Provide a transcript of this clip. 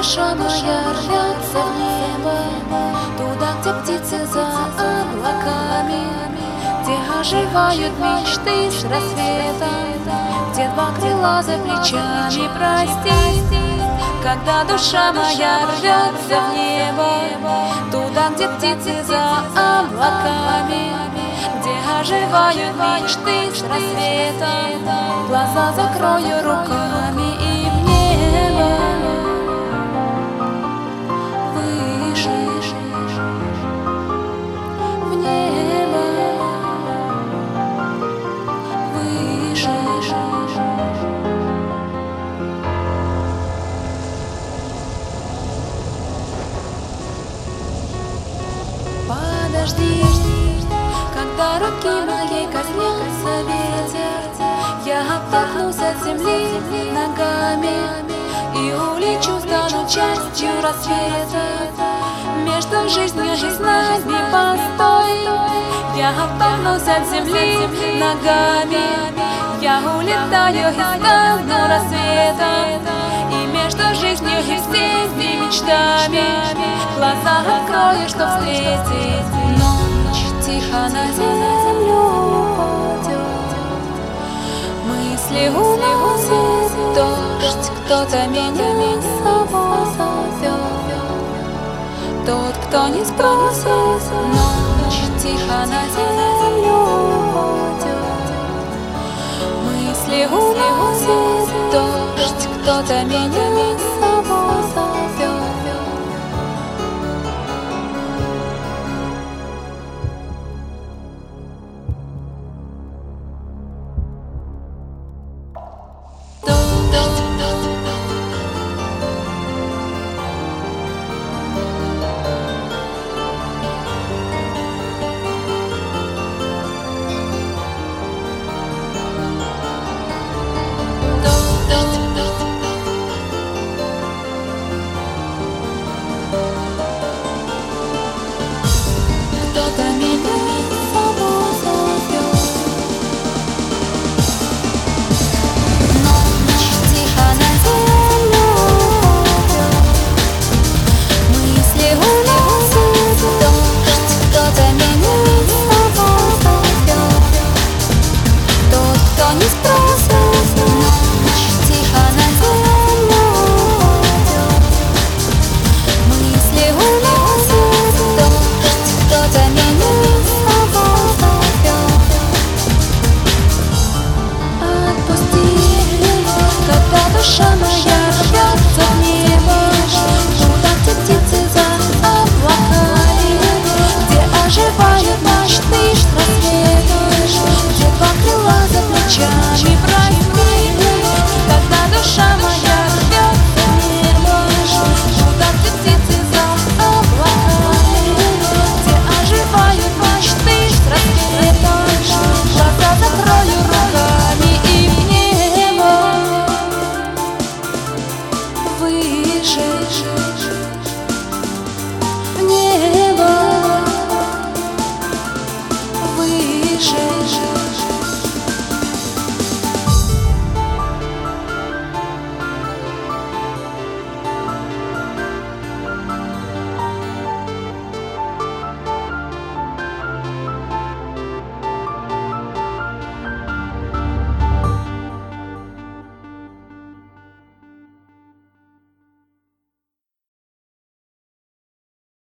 душа моя рвется в небо, туда, где птицы за облаками, где оживают мечты с рассветом, где два крыла за плечами, прости. Когда душа моя рвется в небо, туда, где птицы за облаками, где оживают мечты с рассветом, глаза закрою руками и в небо. Выше, в небо. Выше. Подожди, когда руки моей коснется ветер, я оттолкнусь от земли ногами и улечу, стану частью рассвета. Между жизнью и знаниями постой, я оттолкнусь от земли ногами, я улетаю и стану рассветом. И между жизнью и всеми мечтами глаза открою, чтоб встретить ночь. Тихо на землю упадет, мысли уносит дождь. Кто-то меня с собой зовет, тот, кто не спросит. Ночь тихо на землю упадет, мысли уносит дождь. Кто-то меня